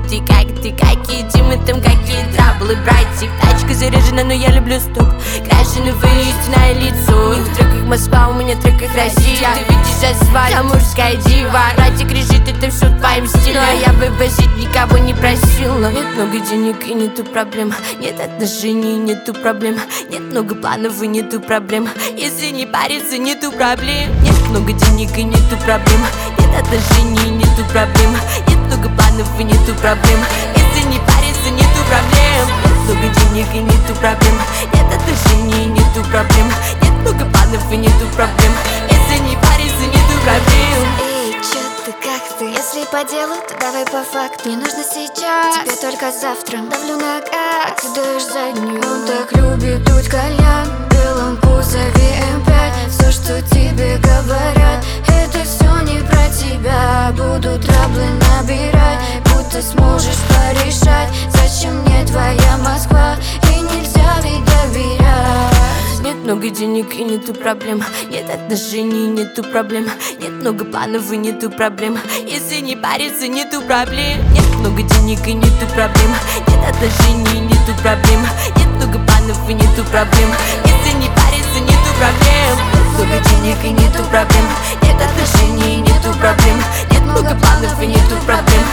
какие Димы там, какие траблы, братик. Тачка заряжена, но я люблю стук. Крашеный вы, истинное лицо. В треках Москва, у меня в треках Россия. Ты видишь асфальт, я мужская дива. Братик решит, это все твоим стилем. Но я вывозить никого не просил. Но нет много денег и нету проблем. Нет отношений, нету проблем. Нет много планов и нету проблем. Если не париться, нету проблем. Нет много денег и нету проблем. Нет отношений, нету проблем. Нет много планов и нету проблем. Если не париться, нету проблем. Нет много денег и нету проблем. Нет отношений, нету проблем. Нет много планов и нету проблем. Если не париться, нету проблем. Эй, чё ты, как ты? Если по делу, то давай по факту. Не нужно сейчас, тебе только завтра. Давлю на газ, ты даешь заднюю. Он так любит дуть кальян в белом кузове М5. Все, что тебе говорят, это все не про тебя. Буду траблы набирать, будто сможешь порешать. Зачем мне твоя Москва, и нельзя ведь доверять. Нет много денег и нету проблем. Нет отношений, нету проблем. Нет много планов и нету проблем. Если не париться, нету проблем. Нет много денег и нету проблем. Нет отношений, нету проблем. Нет много планов и нету проблем. Если не париться, нету проблем. Нет много денег и нету проблем. Нет отношений, нету проблем. Нет много планов и нету проблем.